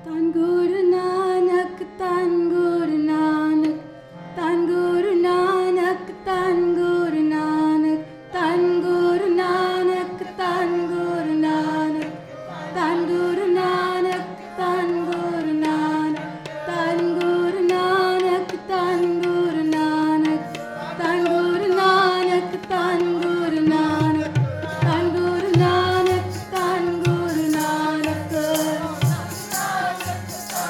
Tan Guru Nanak, Tan Guru Nanak, Tan Guru Nanak, Tan Guru Nanak, Tan Guru Nanak, Tan Guru Nanak, Tan Guru Nanak, Tan Guru Nanak, Tan Guru Nanak, Tan Guru Nanak, Tan Guru Nanak, Tan Guru Nanak, Tan Guru Nanak, Tan Guru Nanak.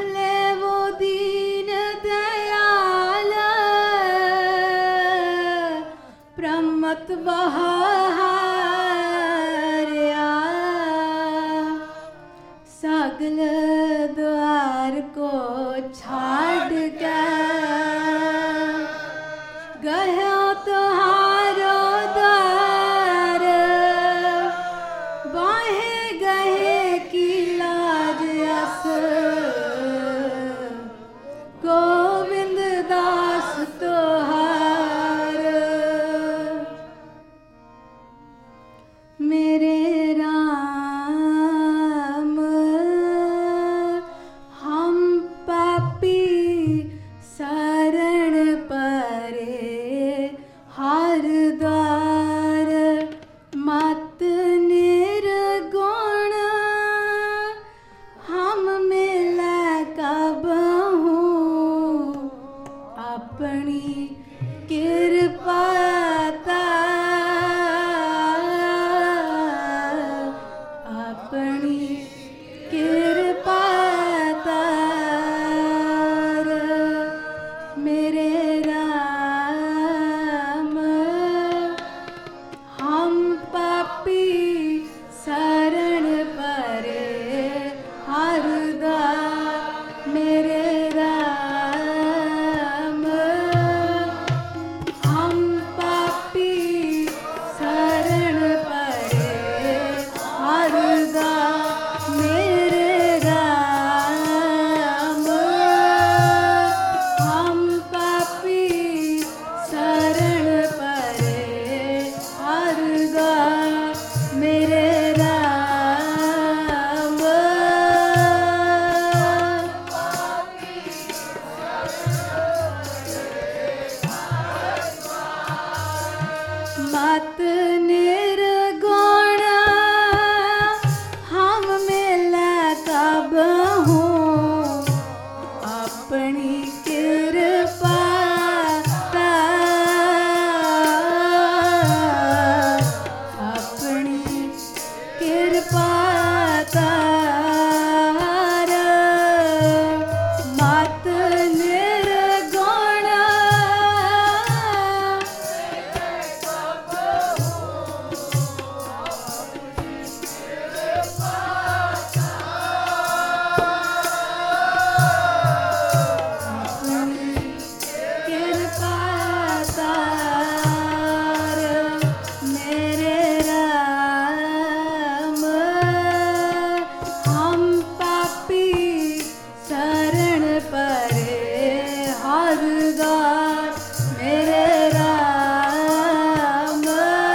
ले वो दीन दयाल प्रमत बहारिया सगल द्वार को छाड़ के गया तुहारो द्वार बाहे गए की लाज अस गोविंद दास तुहार मेरे राम हम पापी शरण परे हर द्वार मत निर्गुण हम मिला कबहू अपनी कृपा अपनी कृपा तार मेरे राम हम पापी शरण परे हर द्वार मेरे राम हम पापी शरण परे हर द्वार मेरे राम हम पापी शरण परे हर द्वार मेरे राम मत निर्गुण हम मिला कबहू अपनी कृपा अपनी कृपा तार मत निर्गुण कृपा तार मेरे राम हम पापी शरण परे हर द्वार मेरे राम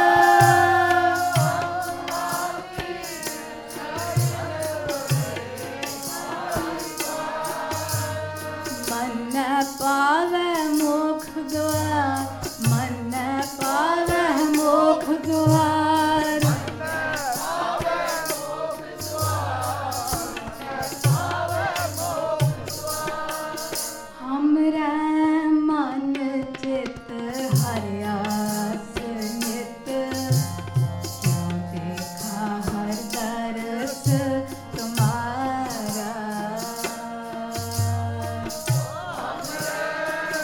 मन पावे मोख द्वार मन पावे मोख द्वार हमरा मन चित हरियास नित क्यों देखा हर दरस तुम्हारा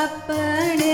अपने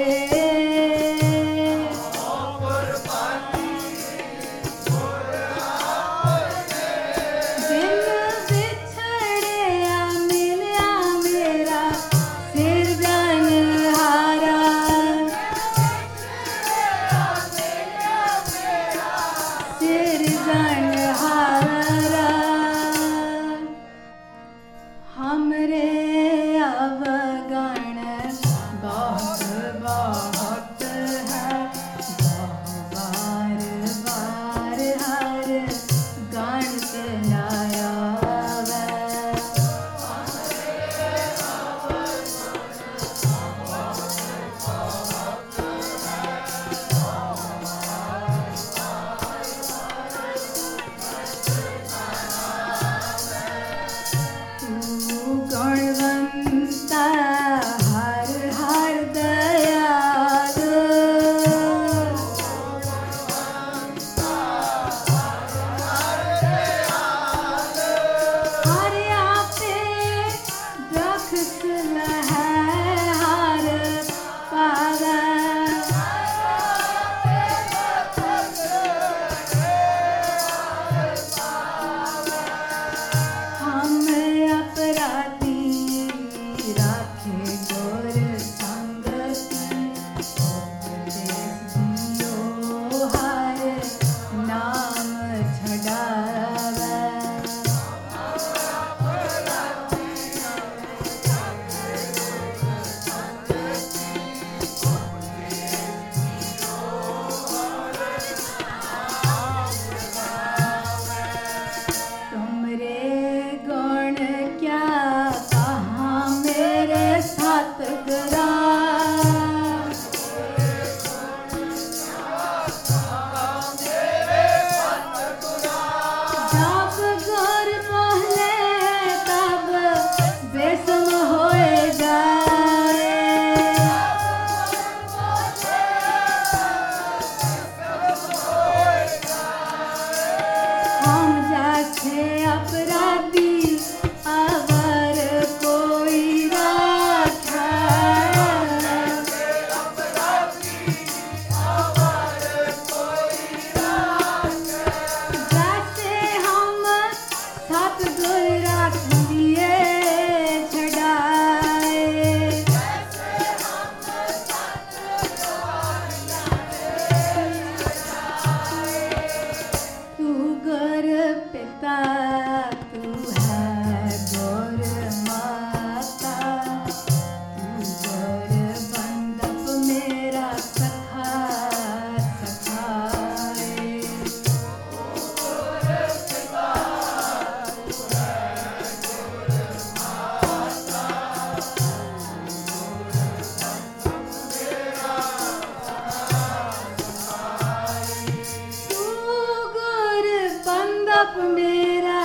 मेरा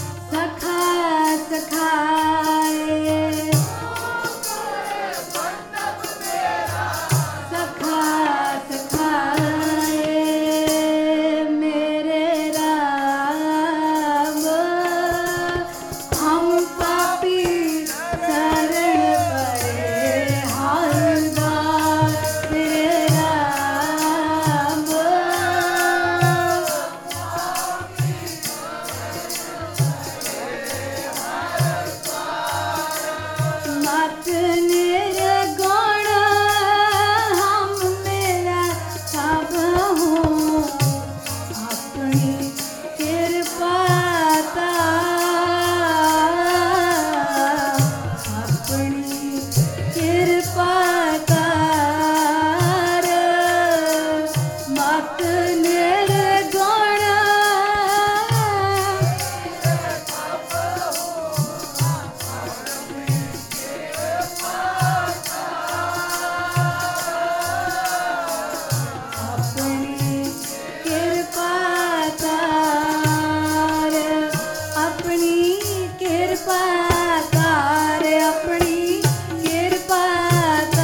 सखा सखाए सखा सखाए मेरे राम हम पापी शरण पड़े हालदार मेरे राम मत निर्गुण हम मेरा सब हूँ अपनी कृपा अपनी कृपा तार मत निर्गुण अपनी कृपा तार अपनी कृपा तार अपनी कृपा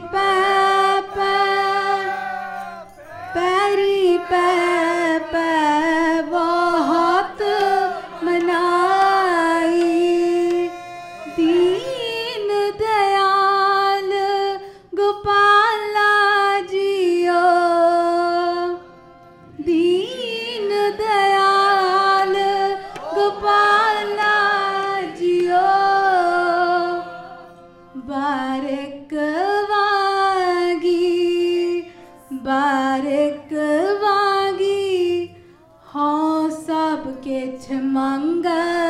पैरी पै बहुत मनाई। दीन दयाल गोपाला जियो, दीन दयाल गोपाला जियो। बारिक वागी हाँ सबके छमंग।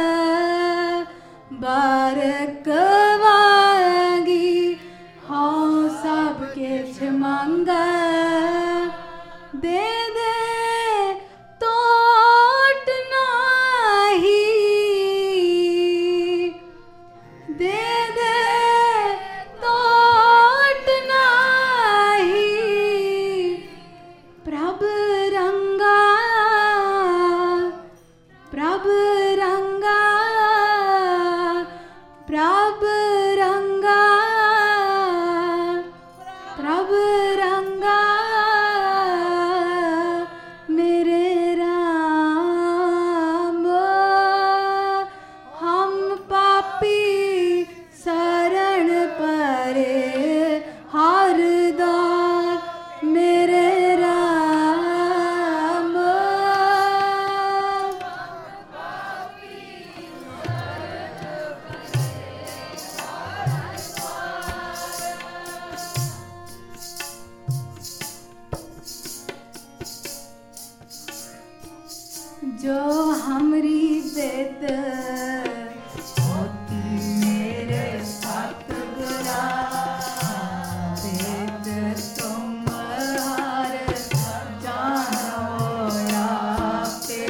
बारिक वागी हाँ सबके छमंग। दे दे तोट नाही, दे दे तोट नाही। प्रभ रंगा प्रभ रंगा प्रभ रंगा प्रभ रंगा मेरे राम। हम पापी शरण परे हर दार मेरे राम। जो हमरी वेद होती मेरे सतगुरा। वेद तुम हर जानो आपे।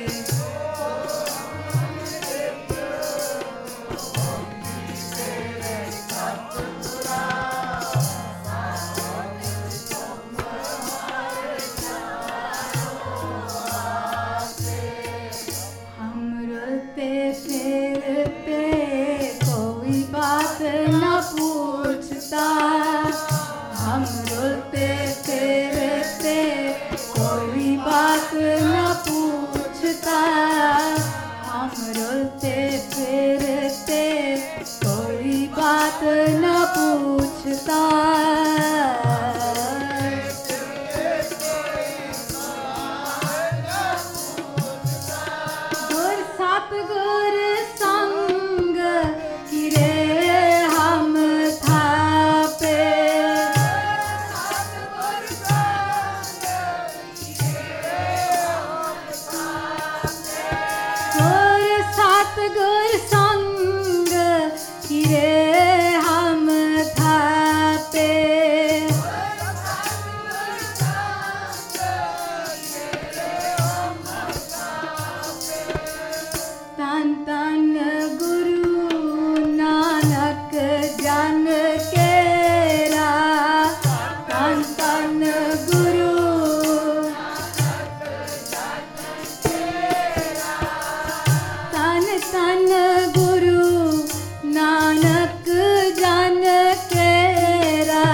हम रुलते फिरते कोई बात न पूछता। हम रुलते फिरते कोई बात न पूछता। हम रुलते फिरते कोई बात न पूछता। सतगुर संग किरे हम थापे। सतगुर संग किरे हम थापे। तन तन गुरु नानक जन केरा। तन तन गुरु तन तन गुरु नानक जन केरा।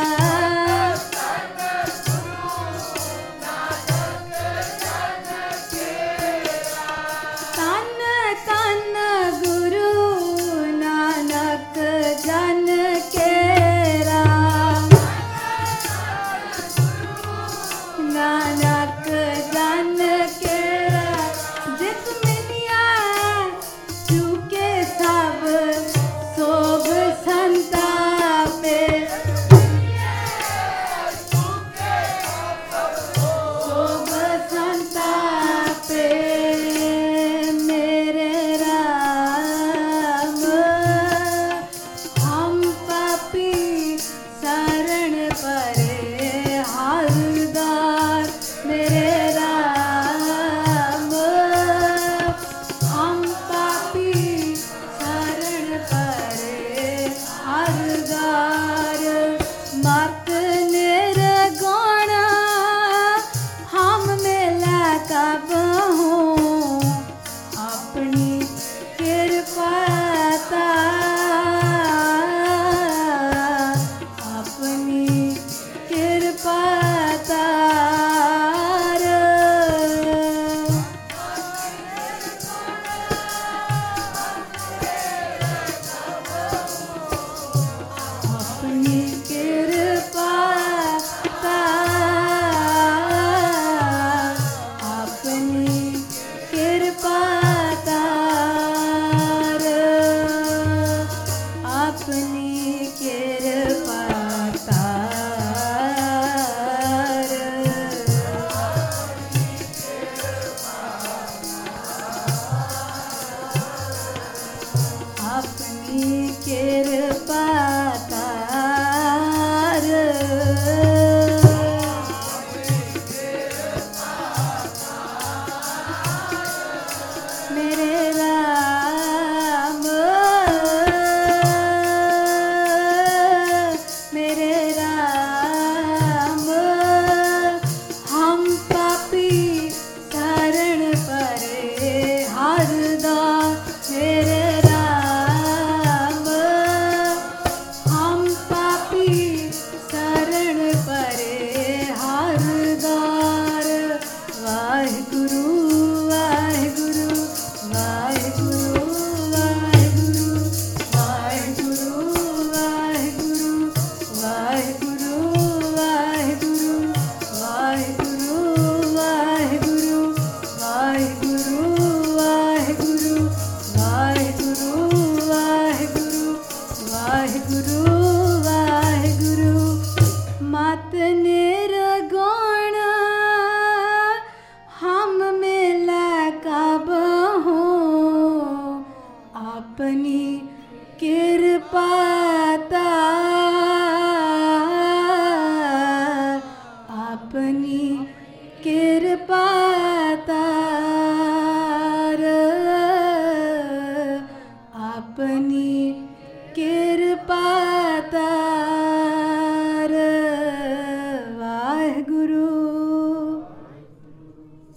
तन तन गुरु नानक जन केरा। नानक जन केरा। जित मिलिया चूके सब सोभ संतापे। सोभ संतापे मेरे राम। हम पापी शरण परे हर दार मेरे राम। हम पापी शरण परे हर दार। मत निर्गुण हम मिला कब हूँ। अपनी कृपा ता अपनी अपनी